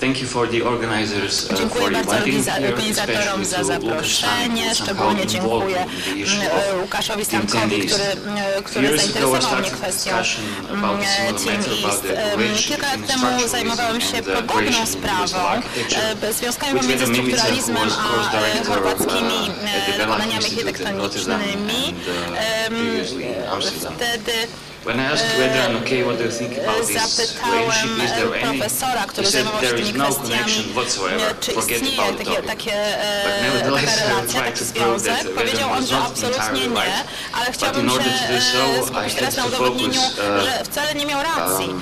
Dziękuję bardzo organizatorom za zaproszenie, szczególnie dziękuję Łukaszowi Stankowi, który zainteresował mnie kwestią Team East. Kilka lat temu zajmowałem się podobną sprawą, związkami pomiędzy strukturalizmem a chorwackimi dokonaniami architektonicznymi. Wtedy zapytałem profesora, który zajmował się tymi kwestiami, czy istnieje taka relacja, taki związek. Powiedział on, że absolutnie nie, ale chciałbym się skupić teraz na udowodnieniu, że wcale nie miał racji.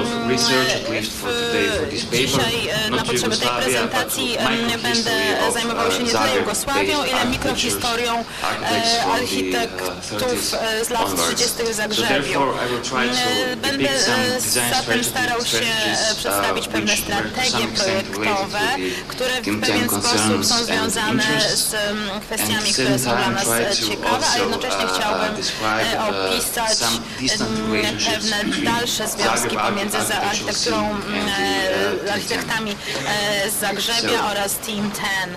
Dzisiaj na potrzeby tej prezentacji będę zajmował się nie tyle Jugosławią, ile mikrohistorią architektów z lat 30. w Zagrzebiu. Będę zatem starał się przedstawić pewne strategie projektowe, które w pewien sposób są związane z kwestiami, które są dla nas ciekawe, a jednocześnie chciałbym opisać pewne dalsze związki pomiędzy architektami z Zagrzebia oraz Team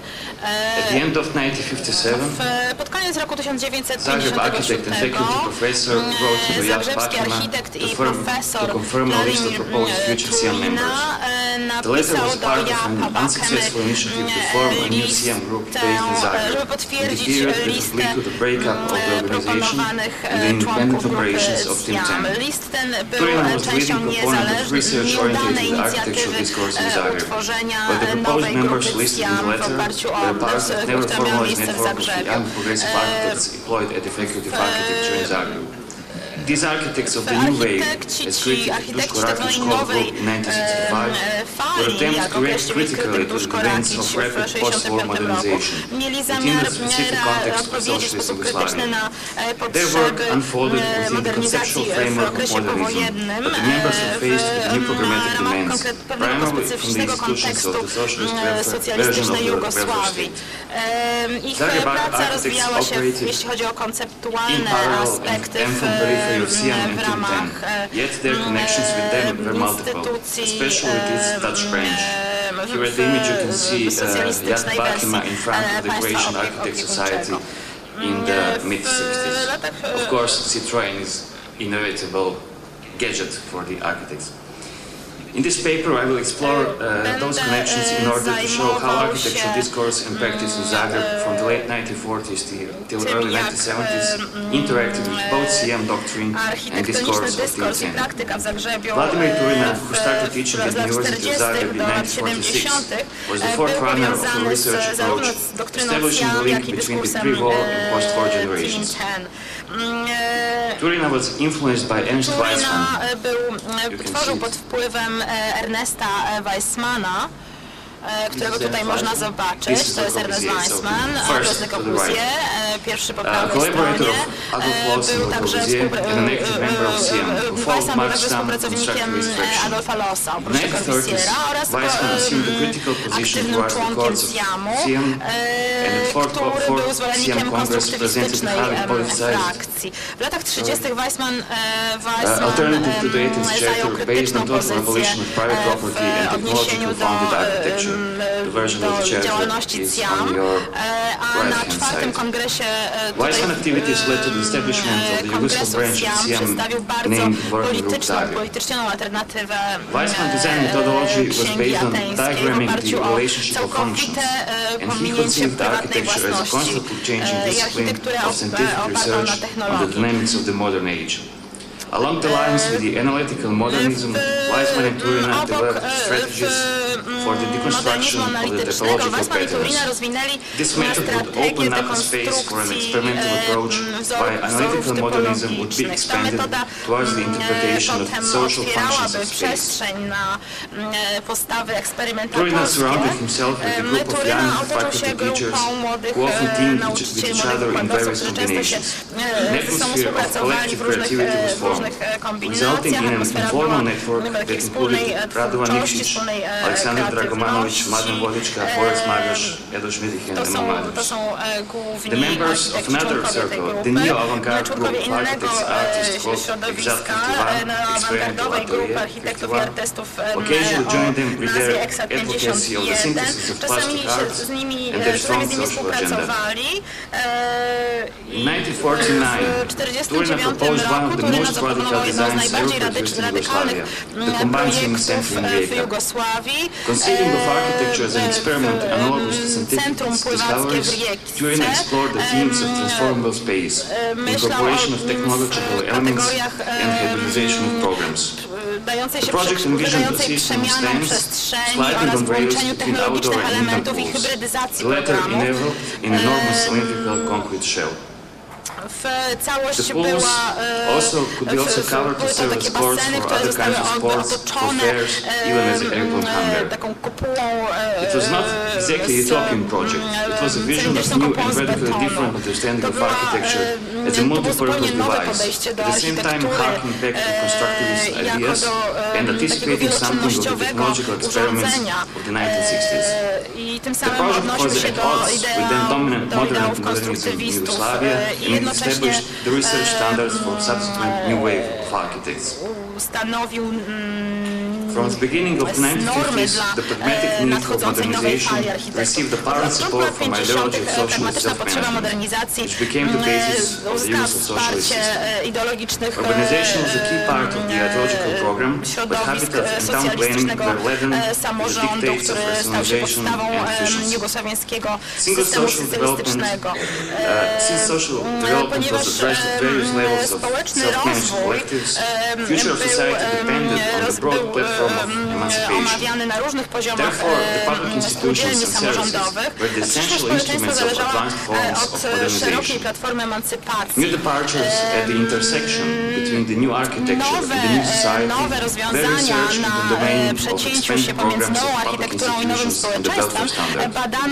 10. Pod koniec roku 1957 zagrzebski architekt i profesor Vladimir Tulina napisał do Japa Bakemy listę, żeby potwierdzić listę proponowanych członków grupy SIAM. List ten był częścią nieudanej inicjatywy utworzenia nowej grupy SIAM w oparciu o która miała miejsce w Zagrzebiu. Architekci tak zwanej nowej fali, jak określił Duszko Rakić w 1965 roku, mieli zamiar odpowiedzieć w sposób krytyczny na potrzeby modernizacji w okresie powojennym w ramach pewnego specyficznego kontekstu socjalistycznej Jugosławii. Ich praca rozwijała się, jeśli chodzi o konceptualne aspekty w ramach instytucji w socjalistycznej wersji państwa opiekuńczego. W latach Of course, Citroën is inevitable gadget for the architects. In this paper, I will explore those connections in order to show how architectural discourse and practice in Zagreb from the late 1940s till early 1970s interacted with both CM doctrine and discourse of Team 10. Vladimir Tulina, who started teaching at the University of Zagreb in 1946, was the forerunner of a research approach, establishing the link between the pre-war and post-war generations. Tulina was influenced by Ernst Weissmann. Tworzył pod wpływem Ernesta Weissmana, którego tutaj można zobaczyć. To jest Ernest Weissmann, Adolf Le Corbusier, pierwszy po prawej stronie. Był także współpracownikiem Adolfa Lossa, oprócz Corbusiera, oraz aktywnym członkiem SIAM-u, który był zwolennikiem konstruktywistycznej frakcji. W latach 30. Weissmann zajął krytyczną pozycję w odniesieniu do działalności SIAM, a na czwartym kongresie kongresu SIAM przedstawił bardzo polityczną alternatywę księgi ateńskiej w oparciu o całkowite pominięcie prywatnej własności i architekturę opartą na technologii. Along the lines with the analytical modernism, Weissmann and Tulina developed strategies for the deconstruction of the topological patterns. This method would open up a space for an experimental approach by analytical modernism would be expanded towards the interpretation of the social functions of space. Tulina surrounded himself with a group of young faculty teachers who often teamed with each other in various combinations. An atmosphere of collective creativity was formed, resulting in an informal network that included Radovan Nikšić, Aleksandar Alexander Dragomanowicz, Mladen Vodička, Boris Magaš, Edo Schmidtichen, among others. The members of another circle, the neo-avant-garde group of architects, artists called Exat 51, Experimental Atelier 51, occasionally joined them with their advocacy of the synthesis of plastic arts and their strong social agenda. In 1949, Turina proposed one of the most radical designs ever produced in Yugoslavia, the combined swing center in Rijeka. Conceiving of architecture as an experiment analogous to scientific discoveries, Turina explored the themes of transformable space, incorporation of technological elements, and hybridization of programs. The project envisioned a system of stands, sliding on rails between outdoor and indoor pools, the latter enabled in enormous cylindrical concrete shell. The pools could be also covered to serve as courts for other kinds of sports, for fairs, even as an airport hangar. It was not exactly a utopian project. It was a vision of new and radically different understanding of architecture as a multi-purpose device, at the same time harking back to constructivist ideas and anticipating something of the technological experiments of the 1960s. The project was at odds with the dominant modernism in Yugoslavia and established the research standards for subsequent new wave of architects. From the beginning of the 1950s, the pragmatic need for modernization received apparent support from ideology of socialist self-management, which became the basis of the use of socialist system. Urbanization was a key part of the ideological program, but habitat and town planning were laden with the dictates of rationalization and efficiency. Since social development was addressed at various levels of self-managed collectives, future of society depended on the broad platform of emancipation. Therefore, the public institutions and services were the essential instruments of advanced forms of modernization. New departures at the intersection between the new architecture and the new society were researched in the domain of expanded programs of public institutions and the welfare standard.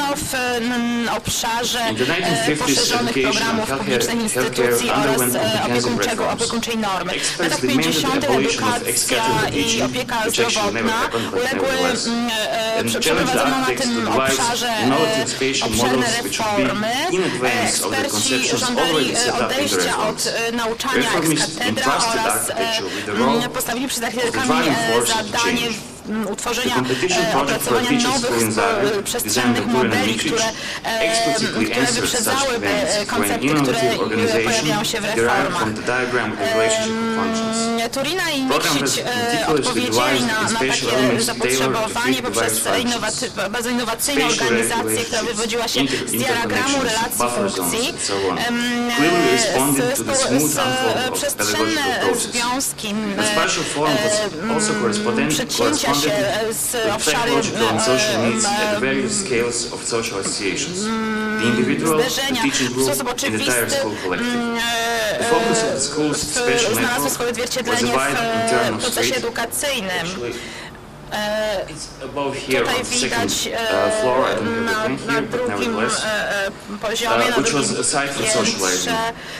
In the 1950s, education and healthcare underwent comprehensive reforms. Experts demanded the abolition of ex-cathedra teaching, which actually never happened, but nevertheless, and challenged architects to devise innovative spatial models which would be in advance of the conceptions already set up in the reforms. Reformists entrusted architecture with the role of the driving force of change. The competition project for a teaching school in Zagreb, designed by Turin and Mičić, explicitly answered such demands through an innovative organization derived from the diagram of the relationship of functions. The program was meticulously devised in spatial elements tailored to fit the various functions. Spatial regulations, interconnections, buffer zones, and so on, clearly responded to the smooth unfold of pedagogical process. The spatial form was also corresponded with psychological and social needs at various scales of social associations, the individual, the teaching group, and the entire school collective. The focus of the school's special network was a wide internal street. Actually, it's above here on the second floor, I don't have the plan here, but nevertheless, which was a site for socializing.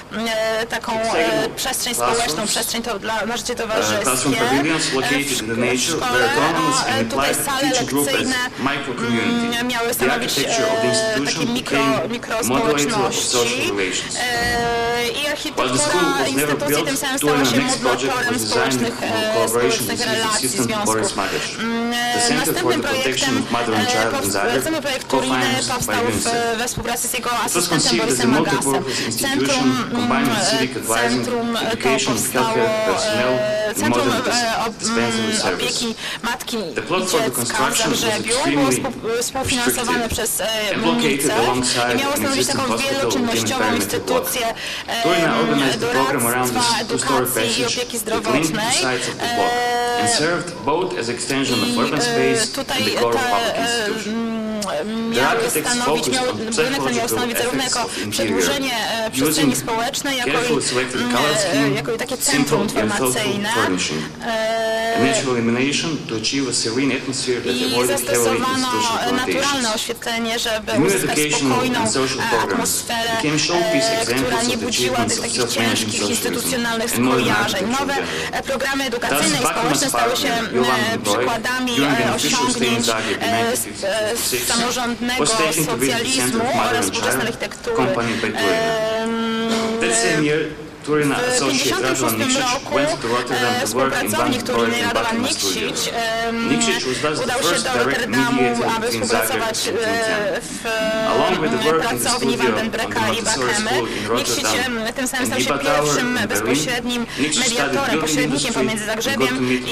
Classroom pavilions located in the nature were autonomous and implied teaching group as micro-community. The architecture of the institution became a modulator of social relations. While the school was never built, Turina's next project was designed in collaboration with his assistant Boris Magaš. The Center for the Protection of Mother and Child in Zagreb, co-financed by UNICEF. It was conceived as a multi-purpose institution combining civic advising, education of healthcare personnel, and modern dispensary service. The plot for the construction was extremely restricted and located alongside an existing hospital within a perimeter block. Turina organized the program around this two-story passage that linked the sides of the block and served both as extension of urban space and the core of public institution. The architects focused on psychological effects of interior, using carefully selected color scheme, simple and thoughtful furnishing. An natural illumination to achieve a serene atmosphere that avoided heavily institutional naturalne oświetlenie, żeby uzyskać spokojną atmosferę, która nie budziła tych takich ciężkich instytucjonalnych skojarzeń. Nowe programy edukacyjne i społeczne stały się przykładami osiągnięć samorządnego socjalizmu oraz współczesnej architektury. W 1956 roku współpracownik Turiny Radovan Nikšić udał się do Rotterdamu, aby współpracować w pracowni Van den Brecka i Bakemy. Nikšić tym samym stał się pierwszym bezpośrednim mediatorem, pośrednikiem pomiędzy Zagrzebiem i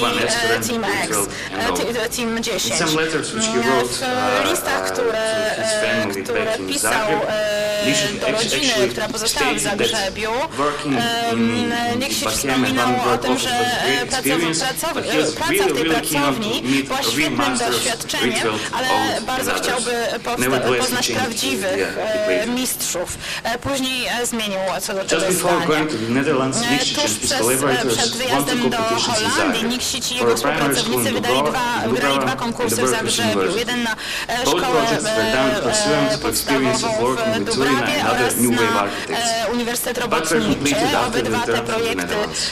Team 10. W listach, które pisał do rodziny, która pozostała w Zagrzebiu, Nikšić wspominał o tym, że praca w tej pracowni była świetnym doświadczeniem, ale bardzo chciałby poznać prawdziwych mistrzów. Później zmienił co do tego zdanie. Tuż przed wyjazdem do Holandii Nikšić i jego współpracownicy wygrali dwa konkursy w Zagrzebiu. Jeden na szkołę podstawową w Dubrawie oraz na Uniwersytet Robotniczy. Obydwa te projekty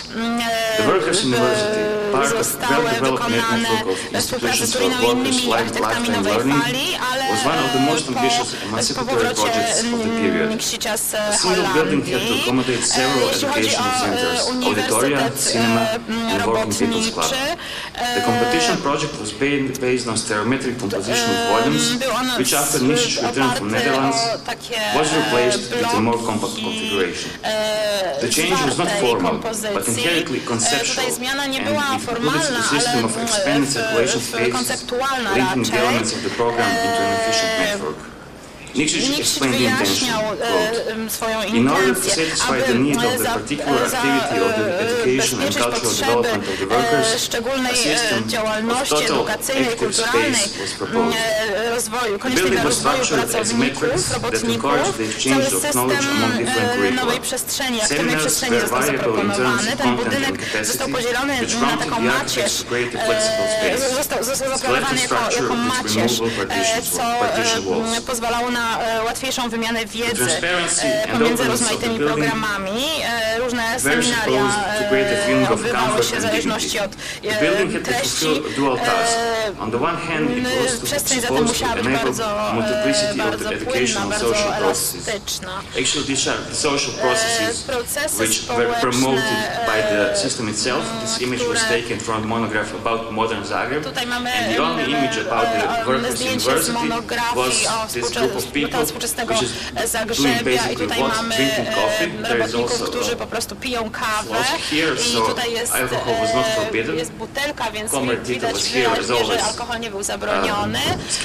zostały wykonane we współpracy z Turiną i innymi architektami nowej fali, ale po powrocie Nikšića z Holandii. Jeśli chodzi o Uniwersytet Robotniczy, the competition project was based on stereometric composition of volumes, which after Nikšić returned from Netherlands was replaced with a more compact configuration. The change was not formal, but inherently conceptual, and it included a system of expanded circulation spaces, linking the elements of the program into an efficient network. Nikšić explained the intention, quote, "In order to satisfy the need of the particular activity of the education and cultural development of the workers, a system of total active space was proposed. The building was structured as methods that encourage the exchange of knowledge among different curricula. Seminars were variable in terms of content and capacity, which prompted the architects to create a flexible space. Skeletal structure with removable partition walls. Łatwiejszą wymianę wiedzy pomiędzy rozmaitymi programami. Różne seminaria odbywały się w zależności od treści. Przestrzeń zatem musiała być bardzo płynna, bardzo elastyczna. Procesy społeczne, tutaj mamy zdjęcie z monografii o współczesnego Zagrzebia i tutaj mamy robotników, którzy po prostu piją kawę i tutaj jest butelka, więc widać wyraźnie, że alkohol nie był zabroniony.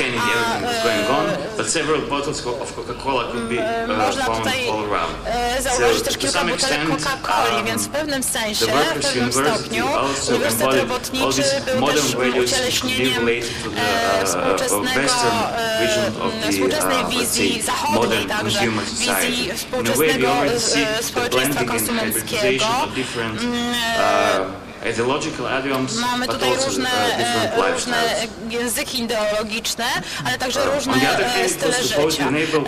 Można tutaj zauważyć też kilka butelek Coca-Coli, więc w pewnym sensie, w pewnym stopniu Uniwersytet Robotniczy był też ucieleśnieniem współczesnej wizji zachodniej, także wizji współczesnego społeczeństwa konsumenckiego. Mamy tutaj różne języki ideologiczne, ale także różne style życia.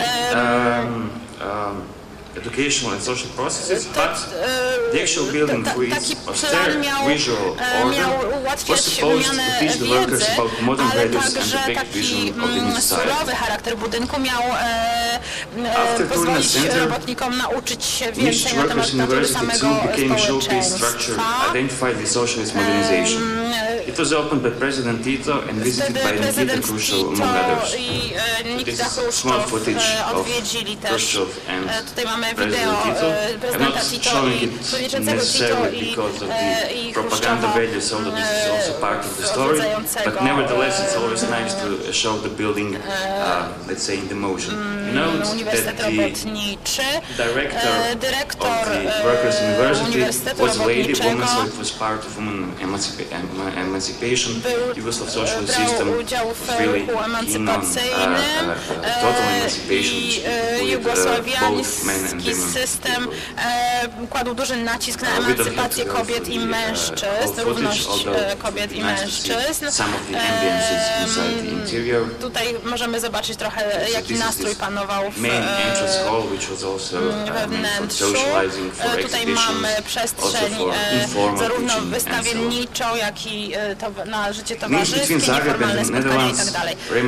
Educational and social processes, but the actual building for its austere visual order was supposed to teach the workers about modern values and the big vision of the new society. Surowy charakter budynku miał pozwolić robotnikom nauczyć się więcej na temat natury samego społeczeństwa. Identified with socialist modernization. It was opened by President Tito and visited by Nikita Khrushchev, among others. This is small footage of Khrushchev and President Tito. I'm not showing it necessarily because of the propaganda values, although this is also part of the story, but nevertheless it's always nice to show the building, let's say, in the motion. Note that the director of the Workers' University was a lady, woman, so it was part of women emancipation emancipation, Yugoslav socialist system was really keen on total emancipation, Jugosławiański system kładł duży nacisk na emancypację kobiet i mężczyzn, równość kobiet i mężczyzn. Tutaj możemy zobaczyć trochę, jaki nastrój panował w wnętrzu. Tutaj mamy przestrzeń zarówno wystawienniczą, jak i na życie towarzyskie, nieformalne spotkania itd.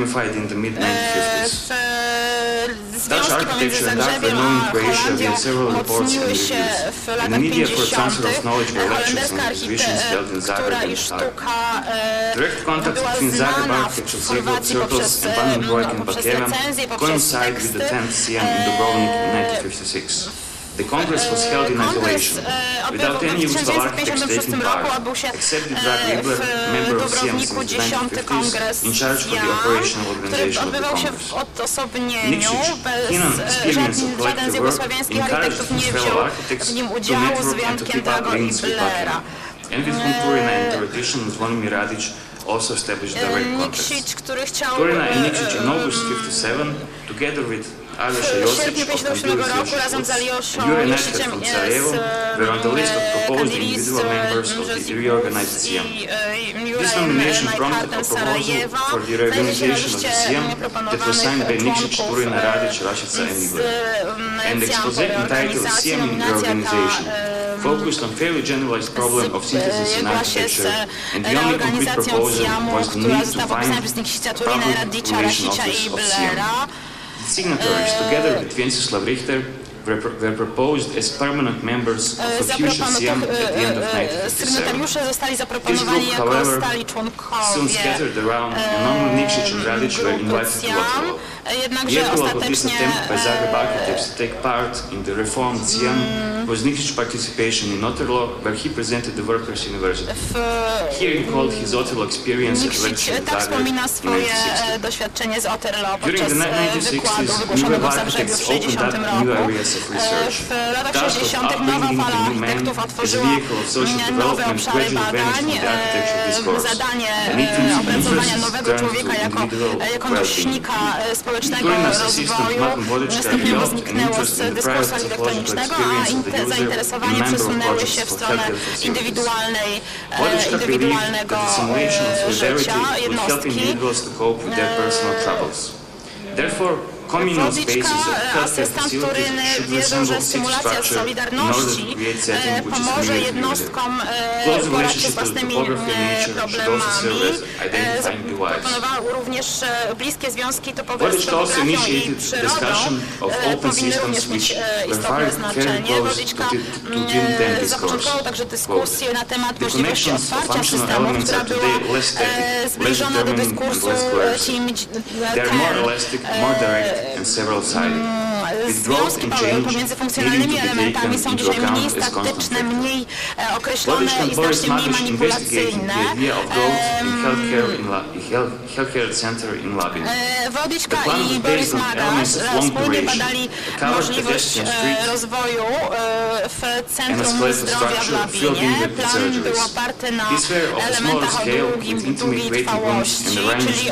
Związki pomiędzy Zagrzebiem a Holandią umocniły się w latach 50. Holenderska architektura i sztuka była znana w Chorwacji poprzez recenzje, poprzez teksty. The Congress was held in isolation, without any Yugoslav architects taking part, except the Drag Ribler, member of Sejm since the 1950s, in charge of the operational organization of the Congress. Nikšić, keen on experience of collective work, encouraged his fellow architects to network and to pick up links with Bakira. And with whom Turina and theoretician Zvonimir Radić also established direct contacts. Turina and Nikšić in August 57, together with W sierpniu 1957 roku razem z Aljoszą Josiciem were on the list of proposed individual members of the reorganized Sejm. This nomination prompted a proposal for the reorganization of the Sejm that was signed by Nikšić, Turina, Radić, Rashica and Ibler. And the exposé entitled Sejm in Reorganization focused on fairly generalized problem of synthesis in architecture, and the only concrete proposal was the need to find public relation office of Sejm. Signatories, together with Wenceslav Richter, were proposed as permanent members of a future Sejm at the end of 1957. Sygnatariusze zostali zaproponowani jako stali członkowie. Soon scattered around, and only Nikšić and Radić were invited to Otterlo. Jednakże ostatecznie by Zagreb architects to take part in the reformed Sejm was Nikšić's participation in Otterlo, where he presented the Workers' University. Here he called his Otterlo experience at lecture in Zagreb in 1960. Doświadczenie z Otterlo During the 1960s, new architects opened up new areas of research. W latach 60. nowa fala architektów otworzyła nowe obszary badań. Zadanie opracowania nowego człowieka jako nośnika społecznego rozwoju stopniowo zniknęło z dyskursu architektonicznego, a zainteresowania przesunęły się w stronę indywidualnego życia jednostki. Wodyczka, asystent Turyny wierzą, że symulacja solidarności pomoże jednostkom poradzić się z własnymi problemami. Proponował również bliskie związki topowe z topografią i przyrodą powinny również mieć istotne znaczenie. Wodyczka zapoczątkował także dyskusję na temat możliwości otwarcia systemu, która była zbliżona do dyskursu Związki pomiędzy funkcjonalnymi elementami są dzisiaj mniej statyczne, mniej określone i znacznie mniej manipulacyjne. Wodyczka i Boris Magasz wspólnie badali możliwość rozwoju w Centrum Zdrowia w Labinie. Plan był oparty na elementach o długiej trwałości, czyli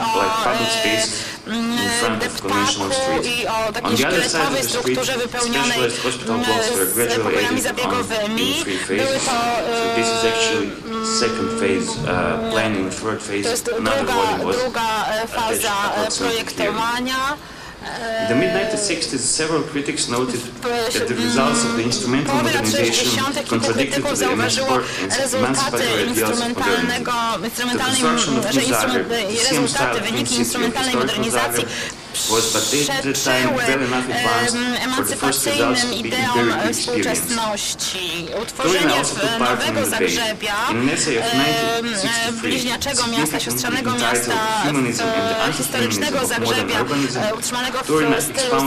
o deptaku i o takiej szkieletowej strukturze wypełnionej z pokojami zabiegowymi. Były to jest druga faza projektowania. In the mid-1960s, several critics noted that the results of the instrumental modernization contradicted the emancipatory ideals of modernity. The construction of New Zagreb, the Sejm-style Twin City of historical Zagreb, was but at the time well enough advanced for the first results to be empirically experienced. Turina also took part in the debate. In an essay of 1963, bliźniaczego miasta, siostrzanego miasta historycznego Zagrzebia, utrzymanego w stylu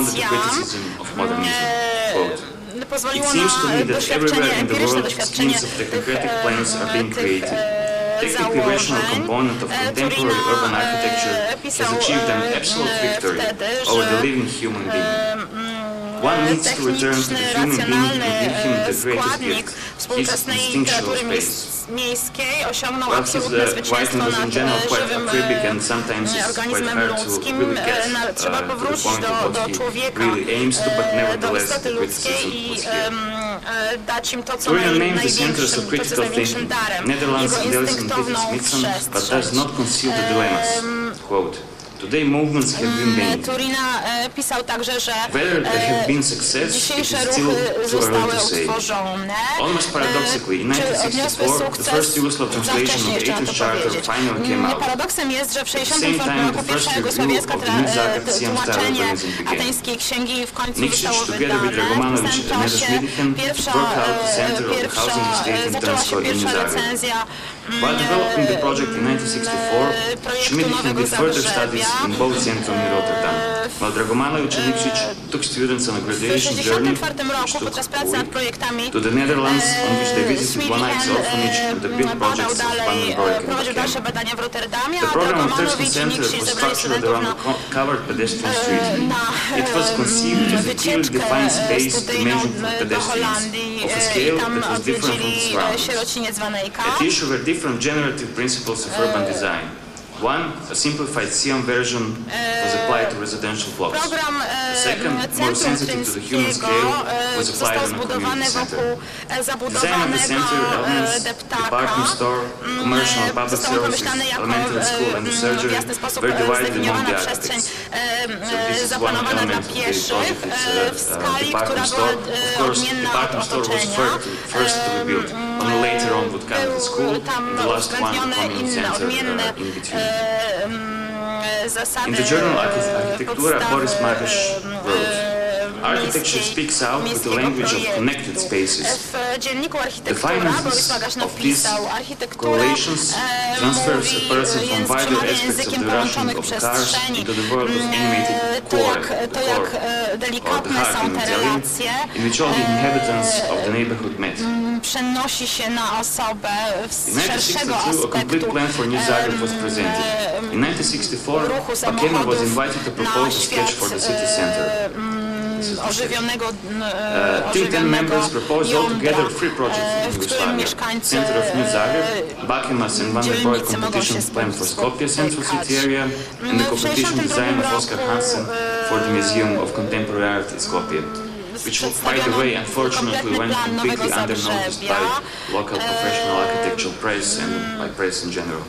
Sejm, pozwoliło na doświadczenie, empiryczne doświadczenie tych Technically rational component of contemporary urban architecture has achieved an absolute victory over the living human being. One needs to return to the human being and give him the greatest składnik gift, his współczesnej instinctual literatury space. miejskiej osiągnął While his absolutne zwycięstwo writing was in nad general quite żywym acrybic and sometimes it's quite organizmem hard to ludzkim. really get Trzeba to the powrócić point of do what he człowieka, really aims to, but do nevertheless istoty the ludzkiej criticism i was here. dać im to, co Turian named the centers największym, of to, co jest critical największym thinking, darem, Netherlands, jego Deleuze and instynktowną Peter Smithson, but przestrzeń. does not conceal the dilemmas. Quote, today movements have been made. Turina pisał także, że Whether they have been success, it is dzisiejsze still ruchy too early zostały to say. utworzone. Almost paradoxically, in Czy odniosły 1964, the sukces? first Yugoslav Za translation wcześnie of the jeszcze na to 18th Charter powiedzieć. finally came out. Paradoksem jest, że w At the same 1964 time, roku the first pierwsza review jugosłowiecka of the New Zagreb Siam style tłumaczenie urbanism began. ateńskiej księgi w końcu Nikšić, zostało together with wydane. Dragomanowicz W tym and czasie Schmiedichen, worked out the center of the housing estate in zaczęła się Trnsko in pierwsza Zagreb. recenzja While developing the project in 1964, Schmiedichen did further studies in both Centrum and Rotterdam, while Dragomanowicz and Nikšić took students on a w graduation journey 1964 which roku took podczas a pracy nad week projektami to the Netherlands, on which they visited one-night orphanage and the big badał projects of dalej, Pannenbroek and prowadził dalsze Bakem. badania w Rotterdamie, The a program of Thurston Dragomanowicz i Center Nikšić was zebrali structured studentów around na a covered pedestrian street. It was conceived as a clearly defined space dimension for do pedestrians, Holandii of a i scale tam that was different from the odwiedzili surroundings. sierociniec Wanejka. At issue were different generative principles of urban design. One, a simplified Siam version, was applied to residential blocks. Program The second, more sensitive to the human scale, was applied został on a zbudowany community center. wokół Design of the zabudowanego center elements, deptaka. department store, commercial and public Został services, pomyślany jako elementary school and the w surgery jasny sposób were divided among zdefiniowana the przestrzeń architects. So this is one zaplanowana dla element of the pieszych project. w It's a skali, która department była store. Of course, odmienna od department store was otoczenia. first to be built. Only later on would come the school, Były tam and the last one uwzględnione community inne, center odmienne in between. zasady In the journal Architectura, podstawy, Boris Markasz wrote, architecture speaks out with the language of connected spaces. W dzienniku The Architektura finances Boris Magasz of these napisał, architektura correlations transfers a person from wider przemawia aspects of językiem the Russian połączonych of cars przestrzeni. into the world of animated To core, to jak delikatne są te relacje, in which all the inhabitants of the neighborhood met. przenosi się na osobę In z szerszego 1962, a complete aspektu plan for New Zagreb was presented. In 1964, ruchu Bakema was samochodów invited to na propose a sketch for the city center. ożywionego, Team 10 members proposed altogether jądra, 3 projects in w którym Yugoslavia. mieszkańcy Center of New Zagreb, Bakemas and Van der Broek dzielnicy mogą competition się plan for Skopje Central spotykać. City Area and the W competition 1962 design of Oskar roku, Hansen for the Museum of Contemporary Art in Skopje, which, by the way, unfortunately went completely unnoticed by local professional architectural press and by press in general.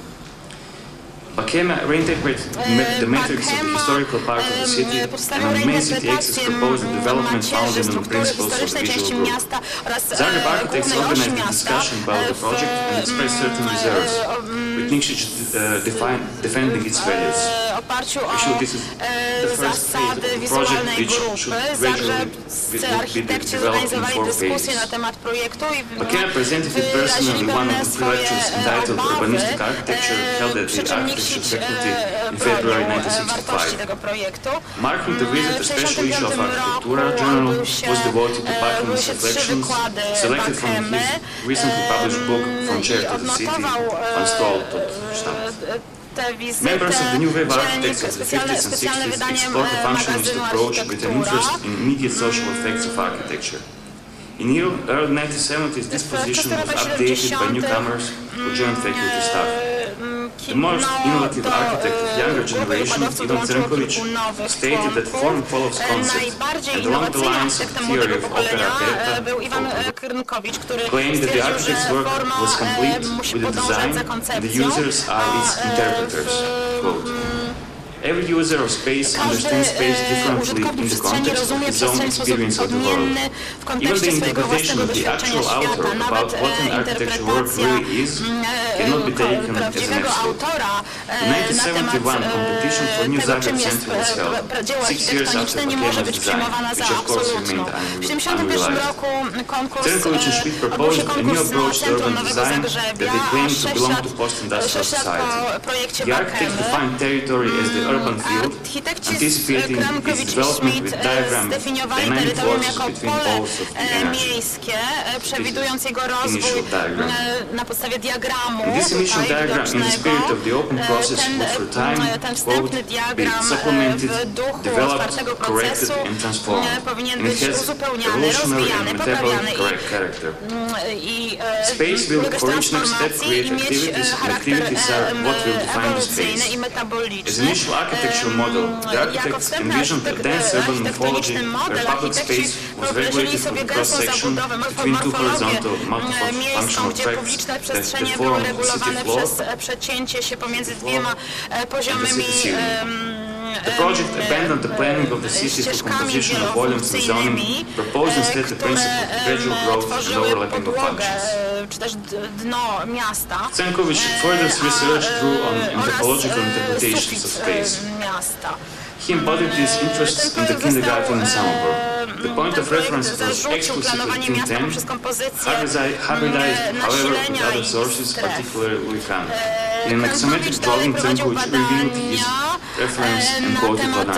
Bakema reinterpreted the metrics of the historical part of the city and on the main city axis proposed a development founded on the principles of the visual group. Zagreb architects organized a discussion about the project and expressed certain reserves, with Nikšić defending its values. oparciu Actually, this is the o first phase zasady of the project, wizualnej which grupy. should gradually Zagrebscy architekci zorganizowali dyskusję na temat projektu i Bakema presented it personally in one of the three lectures entitled Urbanistic Architecture, held at the Architecture Faculty in February 1965. tego projektu. Marking the visit, a special issue of Architectura Journal was devoted to Bakema's reflections, selected from his recently published book From Chair to the City, Van Stol tot Stad. Members of the New Wave architects of the 50s and 60s explored the functionalist approach with an interest in immediate social effects of architecture. In the early 1970s, this position was updated by newcomers who joined faculty staff. The most innovative architect of younger generation, Ivan Crnković, stated that form follows concept, and along the lines of the theory of opera aperta, claimed that the architect's work was complete with the design, and the users are its interpreters. Quote, every user of space understands space differently in the context of his own experience of the world. Even the interpretation of the actual author about what an architectural work really is cannot be taken as an absolute. The 1971 competition for New Zagreb Center was held 6 years after Bakema's design, which of course remained unrealized. Crnković and Schmidt proposed a new approach to urban design that they claimed to belong to post-industrial society. The architects defined territory as the urban urban field, anticipating its development with zdefiniowali dynamic terytorium forces jako between pole poles of the energy. miejskie, przewidując jego rozwój Initial diagram. na podstawie diagramu In this initial tutaj diagram, in the spirit widocznego. of the open process, would for time, Ten wstępny quote, diagram be supplemented, w duchu developed, otwartego corrected procesu and transformed. powinien And it być has uzupełniany, evolutionary rozwijany, and poprawiany metabolic character. i Space will, ulegać for each next step, transformacji create i mieć activities, and charakter activities are what will define the ewolucyjny space. i As metaboliczny. initial architectural model, the Jako architects wstępny envisioned a dense urban morphology architektoniczny model where public architekci space was wyobrażali regulated sobie from gęstą cross-section zabudowę, between two horizontal miejską, multifunctional gdzie tracts publiczne that przestrzenie form były city regulowane floor. przez przecięcie się pomiędzy dwiema poziomymi The project abandoned the planning of the city for composition of volumes and zoning, proposed instead the principle of gradual growth and overlapping of functions. Czy też dno miasta. Zenkovich further research drew on anthropological interpretations of space. Miasta. He embodied these interests in the kindergarten in Samobor. The point of reference was exclusively Tim Ten, hybridized, however, with other sources, particularly Kant. In an axiomatic drawing, Zenkovich revealed his reference and quoted Van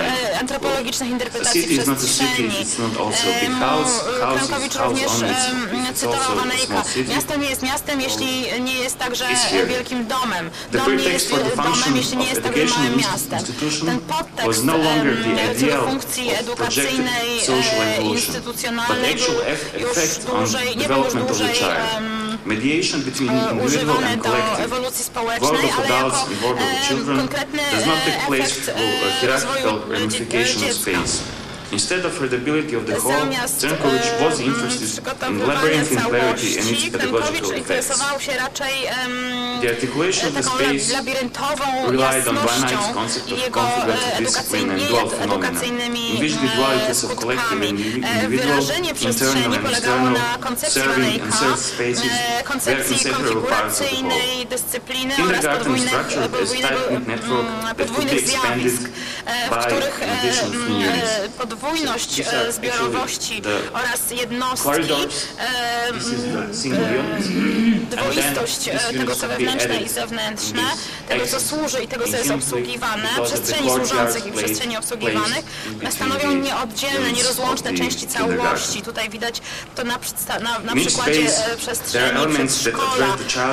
Eyck. A city is not a city if it's not also a big house. House is house only if it's also a small city. Miasto nie jest miastem, jeśli nie jest także wielkim domem. The Dom nie pretext jest for the domem, function jeśli nie of jest także education małym miastem. institution Ten was podtekst no longer the ideal funkcji of projected edukacyjnej, social evolution, but instytucjonalnej actual był już effect on dłużej, nie był już development of the dłużej child. Mediation between individual używany and do collective, ewolucji world społecznej, of ale adults jako and world of children konkretny does not take place efekt through a hierarchical rozwoju ramification of dziecka. space. Instead of readability of the whole, Zamiast Zenkovich was interested in przygotowywania labyrinthine clarity and całości, its pedagogical Zenkovich effects. interesował się raczej The articulation of the taką space labiryntową relied on Van jasnością Eyck's concept i of jego configurative discipline and dual phenomena, edukacyjnymi in which the dualities of collective and individual, wyrażenie przestrzeni internal and polegało external, na koncepcji Van serving and Eycka, served spaces were koncepcji inseparable parts of the whole. konfiguracyjnej dyscypliny oraz Kindergarten structure is tight-knit network that could be podwójnych expanded zjawisk, w by których addition of new units. podwójność These are zbiorowości oraz jednostki, corridors. This is the single unit. dwoistość tego, co wewnętrzne i zewnętrzne, tego, co służy i tego, co jest obsługiwane, przestrzeni służących i przestrzeni obsługiwanych, stanowią nieoddzielne, nierozłączne części całości. Tutaj widać to na przykładzie przestrzeni przedszkola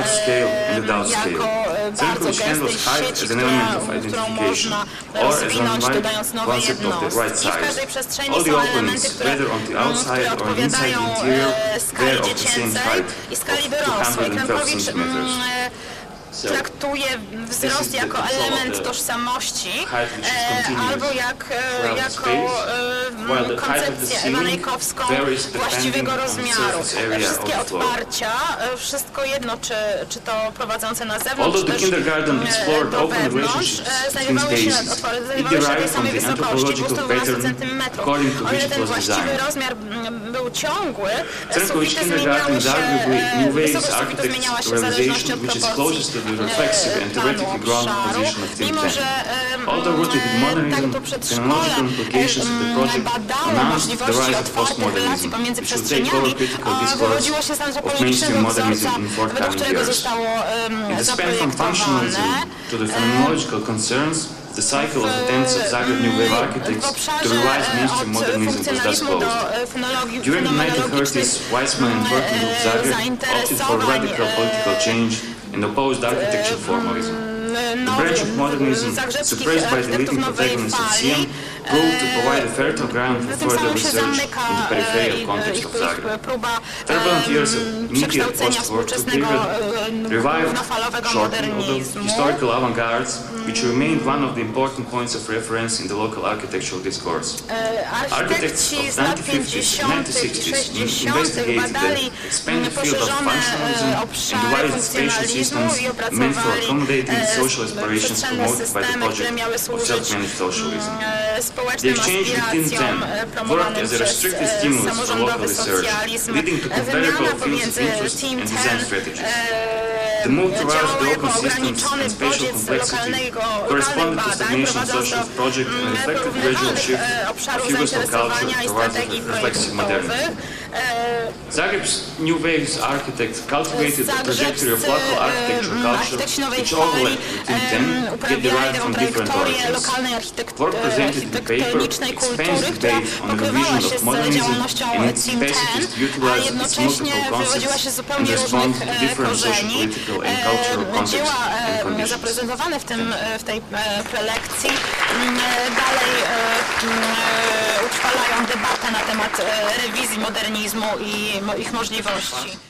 jako bardzo gęstej sieci, którą można rozwinąć, dodając nowe jednostki. W każdej przestrzeni są elementy, które odpowiadają skali dziecięcej i skali dorosłej. Zenkovich traktuje wzrost jako element tożsamości albo jako koncepcję ewanejkowską właściwego rozmiaru. Wszystkie odparcia, wszystko jedno, czy to prowadzące na zewnątrz, czy do wewnątrz, znajdowały się na tej samej wysokości, 212 cm. O ile ten właściwy rozmiar był ciągły, sufity zmieniały się, wysokość sufitu zmieniała się w zależności od proporcji planu obszaru, mimo że to przedszkole badało możliwości otwartych relacji pomiędzy przestrzeniami, wywodziło się z antropologicznego wzorca, według którego zostało zaprojektowane. The cycle of attempts of Zagreb New Wave architects to revise mainstream modernism was thus closed. During the 1930s, Weizmann and working group Zagreb opted for radical political change and opposed architectural formalism. The branch of modernism, suppressed by the leading protagonists of CM, proved to provide a fertile ground for further research in the peripheral context of Zagreb. Turbulent years of immediate post-war period revived shortly the historical avant-garde, which remained one of the important points of reference in the local architectural discourse. Architects of the 1950s and 1960s investigated the expanded field of functionalism and devised spatial systems meant for accommodating social aspirations promoted by the project of self-managed socialism. The exchange between them worked as a restricted stimulus for local research, leading to comparable fields of interest and design strategies. The move towards the open systems and spatial complexity corresponded to stagnation socialist project and reflected gradual shift of Yugoslav culture towards reflexive modernity. Zagreb's New Wave's architect cultivated a trajectory of local architecture culture which overlapped with Tim Ten derived from different trajektorię origins. lokalnej Work presented in the paper architektonicznej kultury, expands która debate on the pokrywała vision się of z modernism działalnością and its Team capacity to 10, a utilize its jednocześnie multiple wywodziła się z concepts and zupełnie respond różnych to different social, korzeni. political and cultural contexts Dzieła and conditions. zaprezentowane w tej prelekcji dalej utrwalają debatę na temat rewizji modernizmu i ich możliwości.